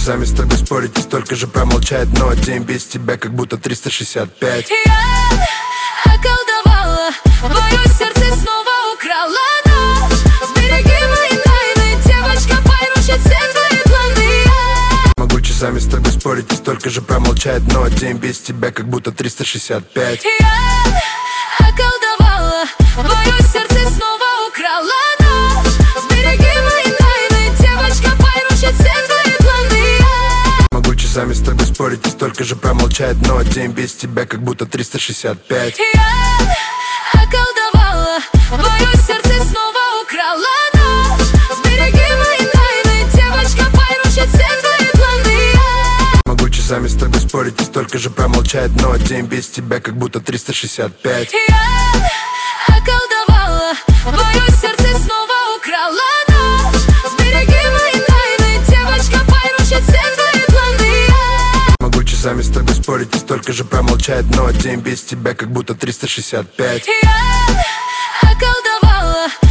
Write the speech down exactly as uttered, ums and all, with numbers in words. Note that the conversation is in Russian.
часами с тобой спорить и столько же промолчать, но день без тебя как будто триста шестьдесят пять. Я околдовала, твое сердце снова украла ночь. Сбереги мои тайны, девочка, поручит все твои планы. Могу часами с тобой спорить и столько же промолчать, но день без тебя как будто триста шестьдесят пять. Я околдовала, твое сердце снова украла ночь. Сбереги мои тайны, девочка, поручит все твои планы. Могу часами с тобой спорить и столько же промолчать, но день без тебя как будто триста шестьдесят пять. Я околдовала, твое сердце снова украла ночь. Сбереги мои тайны, девочка, поручит все твои планы. Могу часами с тобой спорить и столько же промолчать, но день без тебя как будто триста шестьдесят пять. Я околдовала, твое сердце снова украла ночь. Сбереги мои тайны, девочка, поручит все твои планы. Могу часами с тобой спорить и столько же промолчать, но день без тебя как будто триста шестьдесят пять. Я